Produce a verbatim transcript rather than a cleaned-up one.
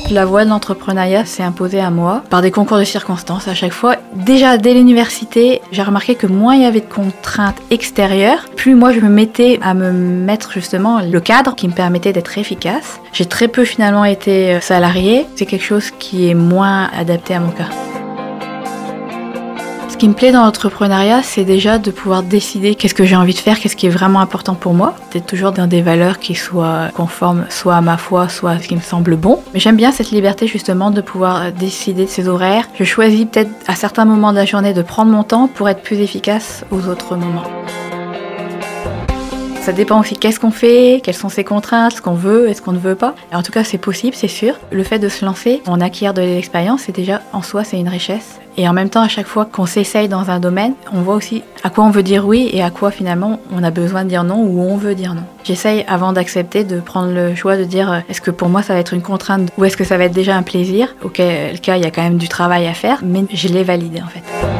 La voie de l'entrepreneuriat s'est imposée à moi par des concours de circonstances à chaque fois. Déjà dès l'université, j'ai remarqué que moins il y avait de contraintes extérieures, plus moi je me mettais à me mettre justement le cadre qui me permettait d'être efficace. J'ai très peu finalement été salariée. C'est quelque chose qui est moins adapté à mon cas. Ce qui me plaît dans l'entrepreneuriat, c'est déjà de pouvoir décider qu'est-ce que j'ai envie de faire, qu'est-ce qui est vraiment important pour moi. D'être toujours dans des valeurs qui soient conformes soit à ma foi, soit à ce qui me semble bon. Mais j'aime bien cette liberté justement de pouvoir décider de ses horaires. Je choisis peut-être à certains moments de la journée de prendre mon temps pour être plus efficace aux autres moments. Ça dépend aussi qu'est-ce qu'on fait, quelles sont ses contraintes, ce qu'on veut et ce qu'on ne veut pas. Et en tout cas, c'est possible, c'est sûr. Le fait de se lancer, on acquiert de l'expérience et déjà, en soi, c'est une richesse. Et en même temps, à chaque fois qu'on s'essaye dans un domaine, on voit aussi à quoi on veut dire oui et à quoi finalement on a besoin de dire non ou on veut dire non. J'essaye avant d'accepter de prendre le choix de dire est-ce que pour moi ça va être une contrainte ou est-ce que ça va être déjà un plaisir, auquel cas il y a quand même du travail à faire, mais je l'ai validé en fait.